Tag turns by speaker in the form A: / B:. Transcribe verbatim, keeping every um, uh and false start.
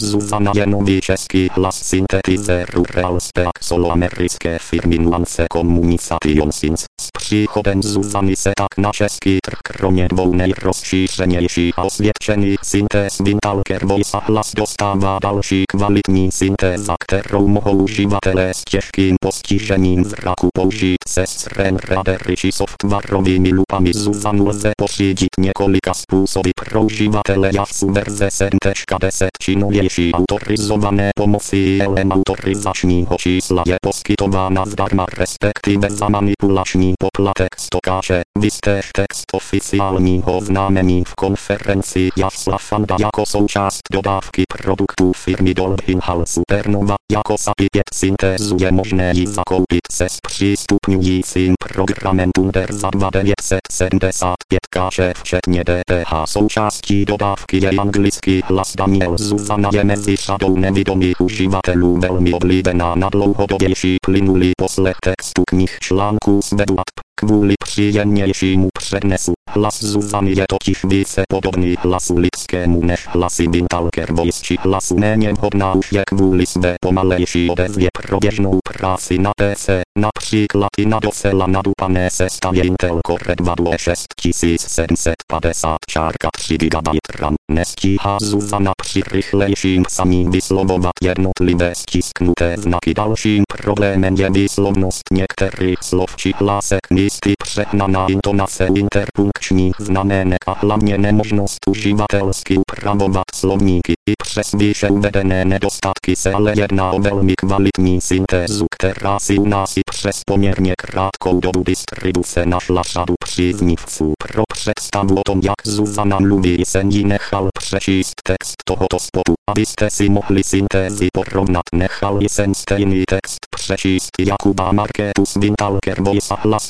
A: Zuzana je nový český hlas syntetizéru Realspec solo americké firmy Nuance Communications. S příchodem Zuzany se tak na český trh kromě dvou nejrozšířenějších a osvědčených syntéz Wintalker Voice a hlas dostává další kvalitní syntéza, kterou mohou uživatelé s těžkým postižením zraku použít se screen readery či softwarovými lupami. Zuzanu lze pořídit několika způsoby pro uživatele Yasu verze sedm tečka deset či novější autorizované pomocí I L M autorizačního čísla je poskytována zdarma, respektive za manipulační poplatek stokáče. Vystéž text oficiálního oznámení v konferenci Jasla Fanda jako součást dodávky produktů firmy Dolphin Supernova. Jako SAPI pět syntézu je možné ji zakoupit se zpřístupňujícím programem Thunder za dva tisíce devět set sedmdesát pět korun včetně D P H. Součástí dodávky je anglický hlas Daniel. Zuzana je mezi řadou nevidomých uživatelů velmi oblíbená na dlouhodobější plynulý poslech textu knih, článků z webu a kvůli příjemnějšímu přednesu. Hlas Zuzany je totiž více podobný hlasu lidskému než hlasy Wintalker Voice či hlasu méně vhodná už je kvůli své pomalejší odezvě pro běžnou práci na P C, například i na docela nadupané sestavě Intel Core dva Duo šest sedm set padesát tři gigabajtů RAM. Nestíhá Zuzana při rychlejším psaní vyslovovat jednotlivé stisknuté znaky. Dalším problémem je výslovnost některých slov či hlásek, místy přehnaná intonace interpunkčních znamenek a hlavně nemožnost uživatelsky upravovat slovníky. I přes výše uvedené nedostatky se ale jedná o velmi kvalitní syntézu, která si u nás i přes poměrně krátkou dobu distribuce našla řadu příznivců. Pro představu o tom, jak Zuzana mluví, jsem jí nechal přečíst text tohoto spotu, abyste si mohli syntézy porovnat. Nechal jsem stejný text přečíst Jakuba Markétu z Wintalker Voice a hlas